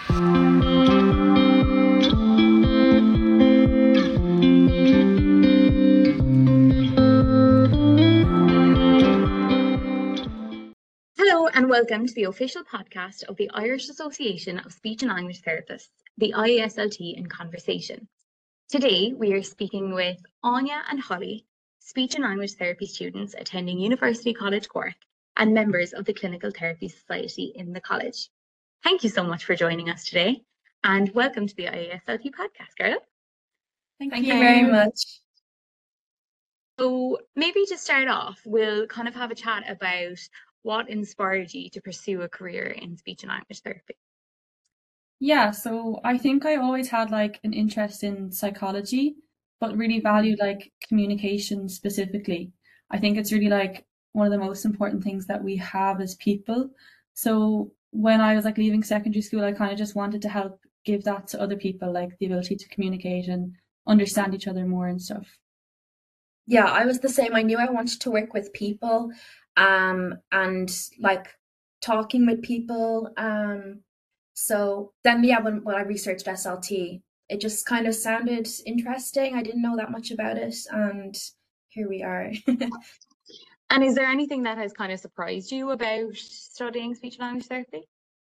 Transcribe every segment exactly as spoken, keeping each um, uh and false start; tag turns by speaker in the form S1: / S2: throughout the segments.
S1: Hello and welcome to the official podcast of the Irish Association of Speech and Language Therapists, the I A S L T in Conversation. Today we are speaking with Anya and Holly, speech and language therapy students attending University College Cork and members of the Clinical Therapy Society in the college. Thank you so much for joining us today and welcome to the I A S L T podcast, Carla.
S2: Thank, Thank you very much.
S1: So maybe to start off, we'll kind of have a chat about what inspired you to pursue a career in speech and language therapy?
S2: Yeah, so I think I always had like an interest in psychology, but really valued like communication specifically. I think it's really like one of the most important things that we have as people. So when I was like leaving secondary school, I kind of just wanted to help give that to other people, like the ability to communicate and understand each other more and stuff.
S3: Yeah, I was the same. I knew I wanted to work with people. Um, and like talking with people. Um, so then, yeah, when, when I researched S L T, it just kind of sounded interesting. I didn't know that much about it, and here we are.
S1: And is there anything that has kind of surprised you about studying speech and language therapy?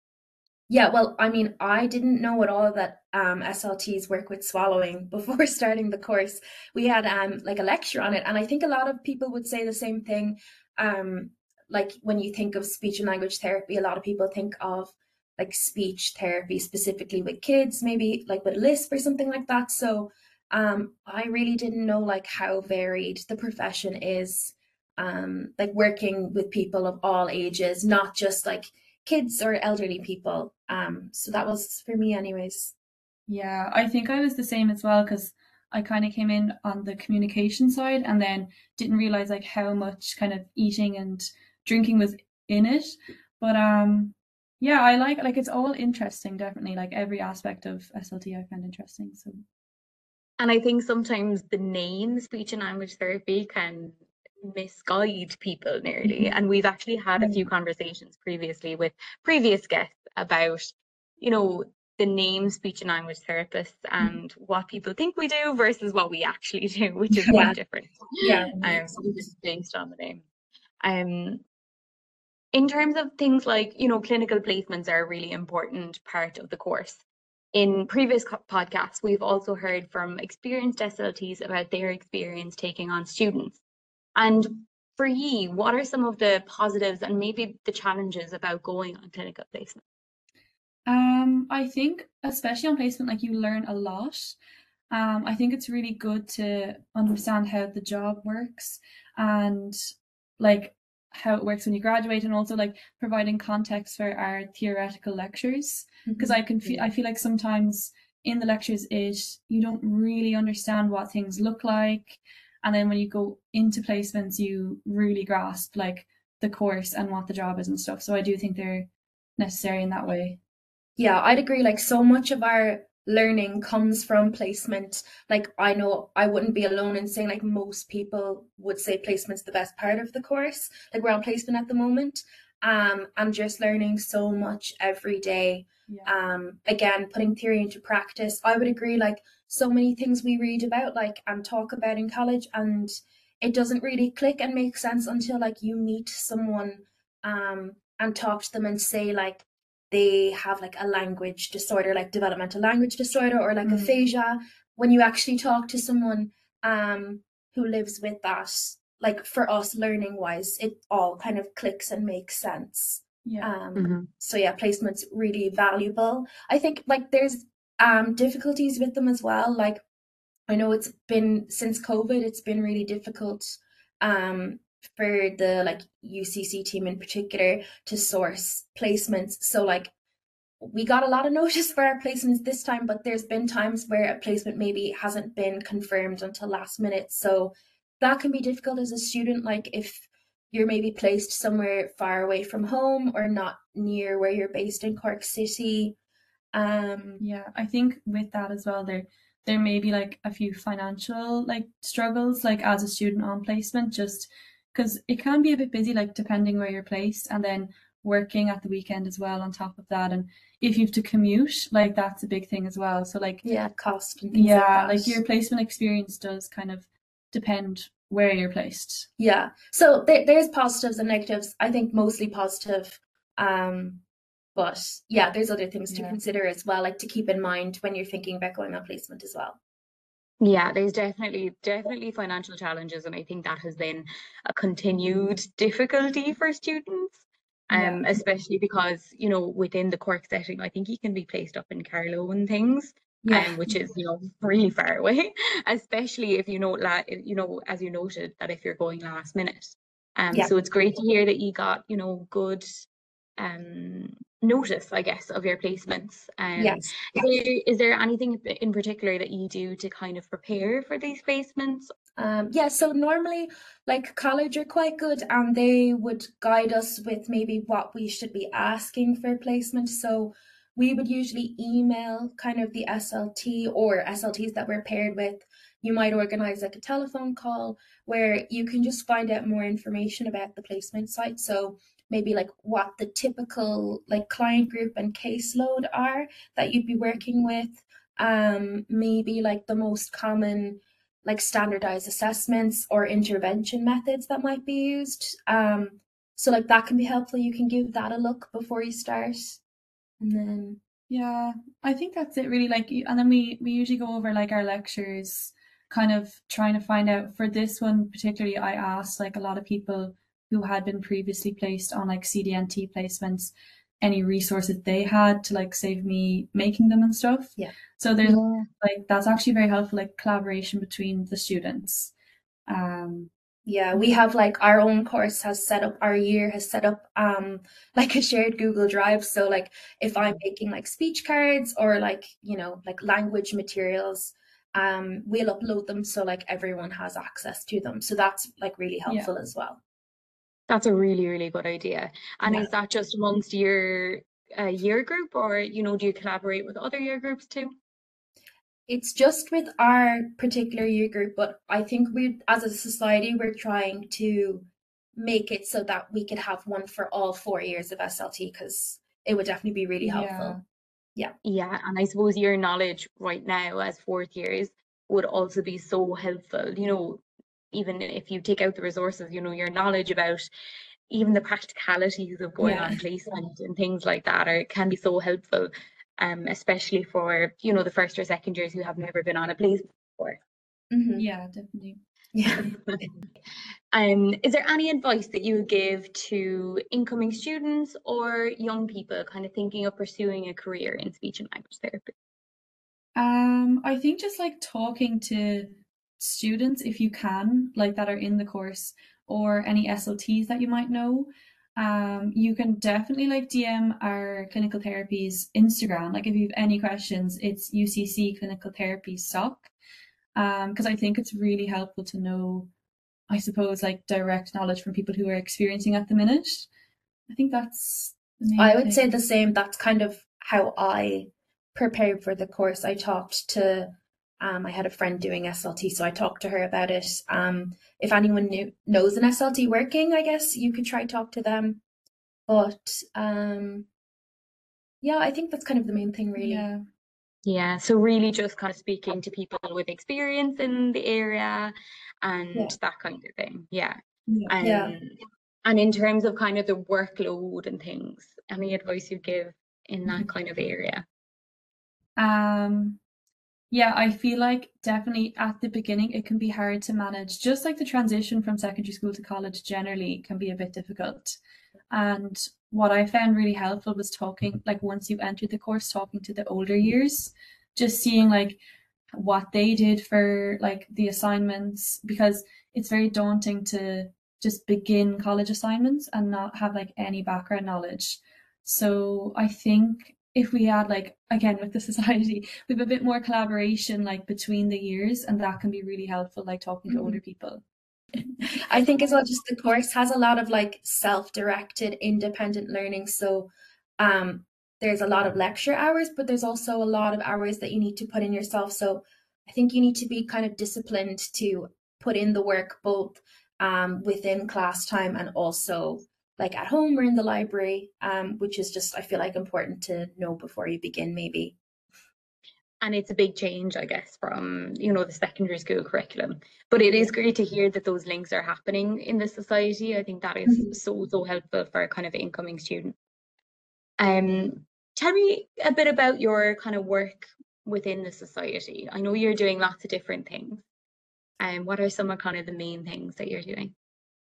S3: Yeah, well, I mean, I didn't know at all that um, S L Ts work with swallowing before starting the course. We had um, like a lecture on it, and I think a lot of people would say the same thing. Um, like when you think of speech and language therapy, a lot of people think of like speech therapy specifically with kids, maybe like with lisp or something like that. So um, I really didn't know like how varied the profession is, um, like working with people of all ages, not just like kids or elderly people. Um, so that was for me anyways.
S2: Yeah, I think I was the same as well, because I kind of came in on the communication side and then didn't realize like how much kind of eating and drinking was in it. But um yeah, I like like it's all interesting, definitely. Like every aspect of S L T I find interesting. So
S1: and I think sometimes the name speech and language therapy can misguide people nearly. Mm-hmm. And we've actually had a few conversations previously with previous guests about, you know, the name speech and language therapists and what people think we do versus what we actually do, which is yeah. quite different.
S3: Yeah.
S1: Um, based on the name. Um, in terms of things like, you know, clinical placements are a really important part of the course. In previous podcasts, we've also heard from experienced S L Ts about their experience taking on students. And for you, what are some of the positives and maybe the challenges about going on clinical placement?
S2: Um, I think especially on placement, like you learn a lot. Um, I think it's really good to understand how the job works and like how it works when you graduate, and also like providing context for our theoretical lectures, because mm-hmm. I can feel I feel like sometimes in the lectures it you don't really understand what things look like, and then when you go into placements you really grasp like the course and what the job is and stuff. So I do think they're necessary in that way.
S3: Yeah, I'd agree. Like so much of our learning comes from placement. Like I know I wouldn't be alone in saying like most people would say placement's the best part of the course. Like we're on placement at the moment. Um, and just learning so much every day. Yeah. Um, again, putting theory into practice. I would agree, like so many things we read about like and talk about in college, and it doesn't really click and make sense until like you meet someone um and talk to them and say like they have like a language disorder, like developmental language disorder or like mm. aphasia. When you actually talk to someone um, who lives with that, like for us learning wise, it all kind of clicks and makes sense.
S2: Yeah.
S3: Um,
S2: mm-hmm.
S3: So yeah, placement's really valuable. I think like there's um, difficulties with them as well. Like I know it's been since COVID, it's been really difficult um, for the like U C C team in particular to source placements. So like we got a lot of notice for our placements this time, but there's been times where a placement maybe hasn't been confirmed until last minute. So that can be difficult as a student, like if you're maybe placed somewhere far away from home or not near where you're based in Cork City. Um,
S2: yeah, I think with that as well, there there may be like a few financial like struggles, like as a student on placement, just because it can be a bit busy, like depending where you're placed, and then working at the weekend as well on top of that. And if you have to commute, like that's a big thing as well. So like,
S3: Yeah, cost and things like
S2: yeah,
S3: that.
S2: like your placement experience does kind of depend where you're placed.
S3: Yeah. So there, there's positives and negatives. I think mostly positive. Um, but yeah, there's other things to
S2: Yeah.
S3: consider as well, like to keep in mind when you're thinking about going on placement as well.
S1: Yeah, there's definitely definitely financial challenges, and I think that has been a continued difficulty for students. Um,
S2: Yeah.
S1: especially because, you know, within the Cork setting, I think you can be placed up in Carlow and things,
S3: Yeah.
S1: um, which is, you know, really far away, especially if you know, la you know, as you noted, that if you're going last minute. Um,
S3: Yeah.
S1: so it's great to hear that you got, you know, good um notice, I guess, of your placements. Um,
S3: Yes.
S1: is there, is there anything in particular that you do to kind of prepare for these placements?
S3: Um, yeah, so normally, like college are quite good, and they would guide us with maybe what we should be asking for placement. So we would usually email kind of the S L T or S L Ts that we're paired with. You might organize like a telephone call where you can just find out more information about the placement site. So maybe like what the typical like client group and caseload are that you'd be working with. Um, maybe like the most common like standardized assessments or intervention methods that might be used. Um, so like that can be helpful. You can give that a look before you start. And then
S2: Yeah, I think that's it really. Like, and then we we usually go over like our lectures, kind of trying to find out for this one particularly. I asked like a lot of people who had been previously placed on like C D N T placements, any resources they had to like save me making them and stuff.
S3: Yeah.
S2: So there's
S1: Yeah.
S2: like that's actually very helpful, like collaboration between the students. Um,
S3: yeah, we have like our own course has set up, our year has set up um like a shared Google Drive. So like if I'm making like speech cards or like, you know, like language materials, um, we'll upload them so like everyone has access to them. So that's like really
S2: Yeah.
S3: helpful as well.
S1: That's a really, really good idea. And
S3: Yeah.
S1: is that just amongst your uh, year group, or, you know, do you collaborate with other year groups too?
S3: It's just with our particular year group, but I think we, as a society, we're trying to make it so that we could have one for all four years of S L T, because it would definitely be really helpful. Yeah.
S1: Yeah, and I suppose your knowledge right now as fourth years would also be so helpful, you know, even if you take out the resources, you know, your knowledge about even the practicalities of going
S2: Yeah.
S1: on placement and things like that are can be so helpful, um, especially for, you know, the first or second years who have never been on a placement before.
S3: Mhm.
S2: Yeah, definitely.
S3: Yeah.
S1: Um, is there any advice that you would give to incoming students or young people kind of thinking of pursuing a career in speech and language therapy?
S2: Um, I think just like talking to students if you can, like that are in the course, or any S L Ts that you might know. Um, you can definitely like D M our clinical therapies Instagram. Like if you have any questions, it's U C C Clinical Therapy S O C. Um, because I think it's really helpful to know, I suppose, like direct knowledge from people who are experiencing at the minute. I think that's the main
S3: I would
S2: thing.
S3: say the same. That's kind of how I prepared for the course. I talked to, um, I had a friend doing S L T, so I talked to her about it. Um, if anyone knew, knows an S L T working, I guess you could try talk to them. But um, yeah, I think that's kind of the main thing, really.
S2: Yeah.
S1: Yeah, so really just kind of speaking to people with experience in the area and
S3: Yeah.
S1: that kind of thing. Yeah.
S2: Yeah.
S1: Um,
S3: Yeah.
S1: and in terms of kind of the workload and things, any advice you give in that kind of area?
S2: Um, yeah, I feel like definitely at the beginning it can be hard to manage. Just like the transition from secondary school to college generally can be a bit difficult. And what I found really helpful was talking, like once you entered the course, talking to the older years, just seeing like what they did for like the assignments, because it's very daunting to just begin college assignments and not have like any background knowledge. So I think if we had like, again with the society, we have a bit more collaboration like between the years, and that can be really helpful, like talking to
S3: Mhm.
S2: older people.
S3: I think as well, just the course has a lot of like self-directed independent learning. So um, there's a lot of lecture hours, but there's also a lot of hours that you need to put in yourself. So I think you need to be kind of disciplined to put in the work both um, within class time and also like at home or in the library, um, which is just, I feel like, important to know before you begin maybe.
S1: And it's a big change, I guess, from, you know, the secondary school curriculum. But it is great to hear that those links are happening in the society. I think that is
S3: Mhm.
S1: so, so helpful for kind of incoming students. Um, tell me a bit about your kind of work within the society. I know you're doing lots of different things. And um, what are some of kind of the main things that you're doing?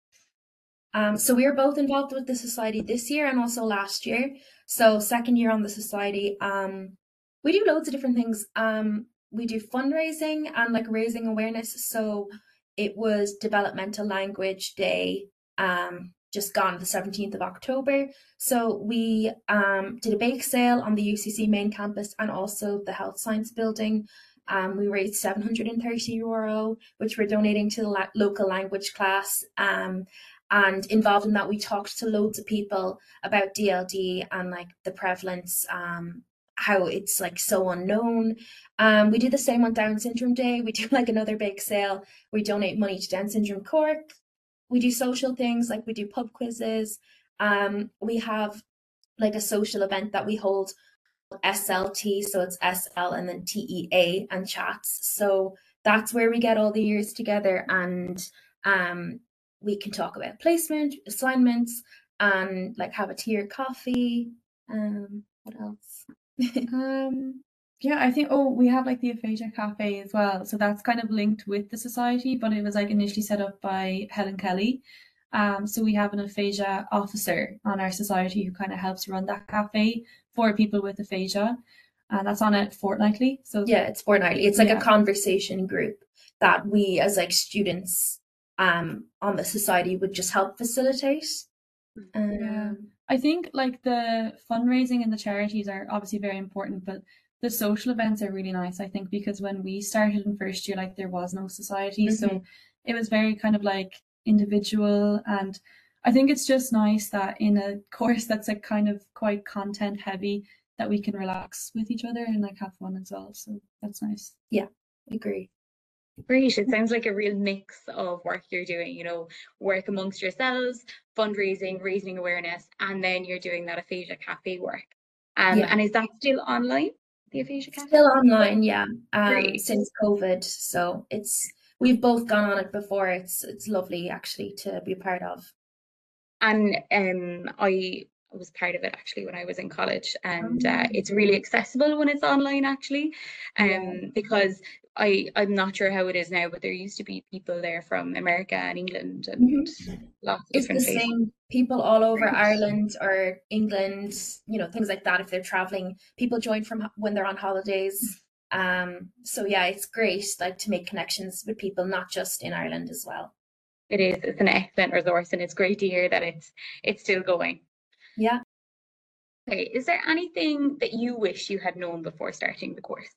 S3: Um, so we were both involved with the society this year and also last year. So second year on the society, um, we do loads of different things. Um, we do fundraising and like raising awareness. So it was Developmental Language Day, um, just gone the seventeenth of October. So we um, did a bake sale on the U C C main campus and also the Health Science Building. Um, we raised seven hundred thirty euro, which we're donating to the la- local language class. Um, and involved in that, we talked to loads of people about D L D and like the prevalence, um, how it's like so unknown. Um, we do the same on Down Syndrome Day. We do like another big sale. We donate money to Down Syndrome Cork. We do social things, like we do pub quizzes. Um, we have like a social event that we hold, S L T, so it's S L and then T E A and chats. So that's where we get all the years together, and um, we can talk about placement, assignments, and like have a tea or coffee. Um, what else?
S2: um, yeah, I think, oh, we have like the Aphasia Cafe as well. So that's kind of linked with the society, but it was like initially set up by Helen Kelly. Um, so we have an aphasia officer on our society who kind of helps run that cafe for people with aphasia. And that's on it fortnightly. So
S3: yeah, it's fortnightly. It's like
S2: yeah.
S3: a conversation group that we as like students um on the society would just help facilitate. Um,
S2: yeah. I think like the fundraising and the charities are obviously very important, but the social events are really nice, I think, because when we started in first year, like there was no society.
S3: Mm-hmm.
S2: So it was very kind of like individual, and I think it's just nice that in a course that's like kind of quite content heavy, that we can relax with each other and like have fun as well. So that's nice.
S3: Yeah, I agree.
S1: Great. It sounds like a real mix of work you're doing, you know, work amongst yourselves, fundraising, raising awareness, and then you're doing that Aphasia Cafe work. Um,
S3: yeah.
S1: And is that still online, the Aphasia Cafe?
S3: Still online, yeah. Um,
S1: Great.
S3: Since COVID, so it's we've both gone on it before. It's it's lovely actually to be a part of.
S1: And um, I was part of it actually when I was in college, and uh, it's really accessible when it's online actually, um,
S3: Yeah.
S1: because I I'm not sure how it is now, but there used to be people there from America and England and
S3: Mhm.
S1: lots of
S3: It's
S1: different
S3: the
S1: places.
S3: same people all over
S1: Great.
S3: Ireland or England, you know, things like that. If they're traveling, people join from ho- when they're on holidays. Um, so yeah, it's great like to make connections with people, not just in Ireland as well.
S1: It is. It's an excellent resource, and it's great to hear that it's it's still going.
S3: Yeah.
S1: Okay. Is there anything that you wish you had known before starting the course?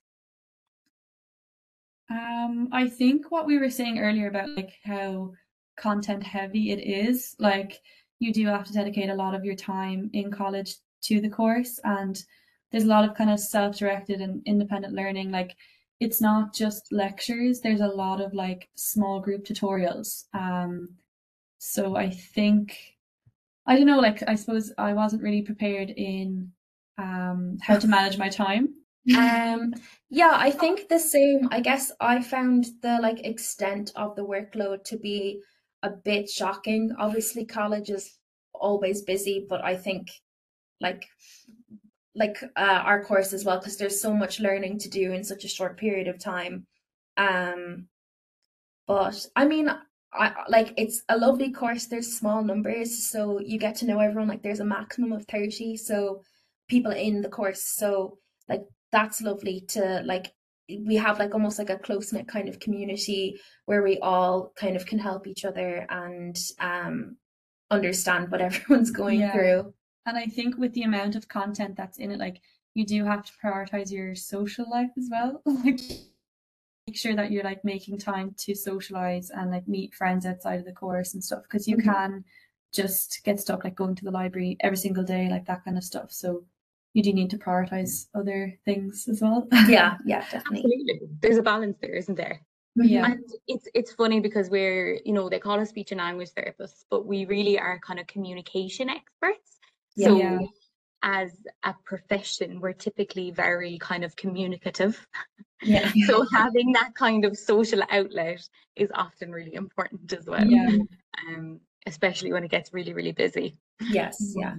S2: Um, I think what we were saying earlier about like how content heavy it is, like you do have to dedicate a lot of your time in college to the course, and there's a lot of kind of self-directed and independent learning. Like it's not just lectures, there's a lot of like small group tutorials. Um, so I think, I don't know, like I suppose I wasn't really prepared in um how to manage my time.
S3: Um, yeah, I think the same. I guess I found the like extent of the workload to be a bit shocking. Obviously, college is always busy, but I think like like uh, our course as well, because there's so much learning to do in such a short period of time. Um, but I mean, I like it's a lovely course. There's small numbers, so you get to know everyone. Like there's a maximum of thirty, so people in the course. So like that's lovely to like we have like almost like a close-knit kind of community where we all kind of can help each other and um understand what everyone's going
S2: Yeah.
S3: through.
S2: And I think with the amount of content that's in it, like you do have to prioritize your social life as well. Like make sure that you're like making time to socialize and like meet friends outside of the course and stuff, because you
S3: Mhm.
S2: can just get stuck like going to the library every single day, like that kind of stuff. So you do need to prioritize other things as well.
S3: Yeah, yeah, definitely.
S1: Absolutely. There's a balance there, isn't there?
S2: Yeah.
S1: And it's it's funny because we're, you know, they call us speech and language therapists, but we really are kind of communication experts. So
S2: Yeah.
S1: as a profession, we're typically very kind of communicative.
S3: Yeah.
S1: So having that kind of social outlet is often really important as well.
S2: Yeah.
S1: Um, especially when it gets really, really busy.
S3: Yes, yeah.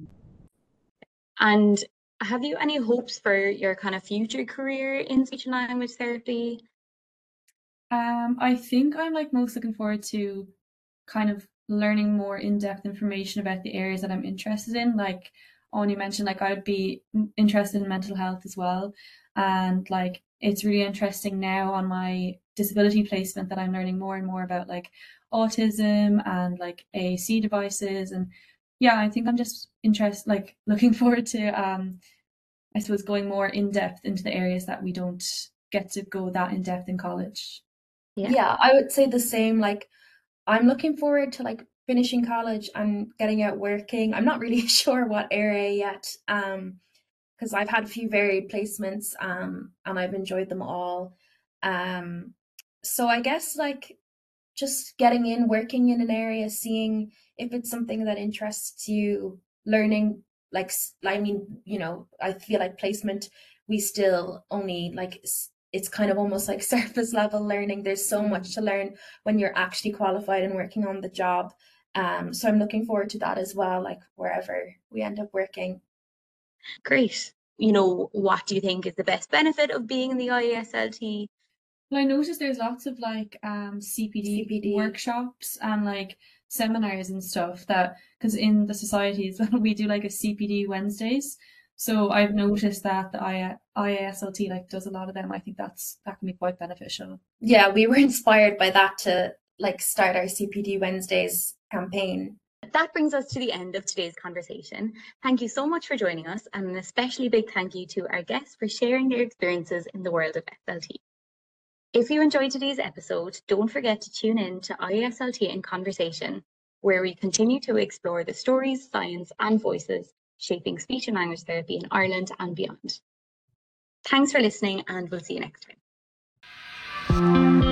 S1: And have you any hopes for your kind of future career in speech and language therapy?
S2: Um, I think I'm like most looking forward to kind of learning more in-depth information about the areas that I'm interested in. Like Anya mentioned, like I would be interested in mental health as well. And like it's really interesting now on my disability placement that I'm learning more and more about like autism and like A A C devices. And yeah, I think I'm just interested, like looking forward to um I suppose going more in depth into the areas that we don't get to go that in depth in college.
S1: Yeah.
S3: Yeah, I would say the same. Like, I'm looking forward to like finishing college and getting out working. I'm not really sure what area yet, um, because I've had a few varied placements, um, and I've enjoyed them all. Um, so I guess like just getting in, working in an area, seeing if it's something that interests you, learning like s- I mean, you know, I feel like placement, we still only like s- it's kind of almost like surface level learning. There's so much to learn when you're actually qualified and working on the job. Um, so I'm looking forward to that as well, like wherever we end up working.
S1: Great. You know, what do you think is the best benefit of being in the I A S L T?
S2: Well, I noticed there's lots of like um C P D,
S3: C P D.
S2: workshops and like seminars and stuff that because in the societies we do like a C P D Wednesdays. So I've noticed that the I A S L T like does a lot of them. I think that's that can be quite beneficial.
S3: Yeah, we were inspired by that to like start our C P D Wednesdays campaign.
S1: That brings us to the end of today's conversation. Thank you so much for joining us, and an especially big thank you to our guests for sharing their experiences in the world of S L T. If you enjoyed today's episode, don't forget to tune in to I A S L T in Conversation, where we continue to explore the stories, science, and voices shaping speech and language therapy in Ireland and beyond. Thanks for listening, and we'll see you next time.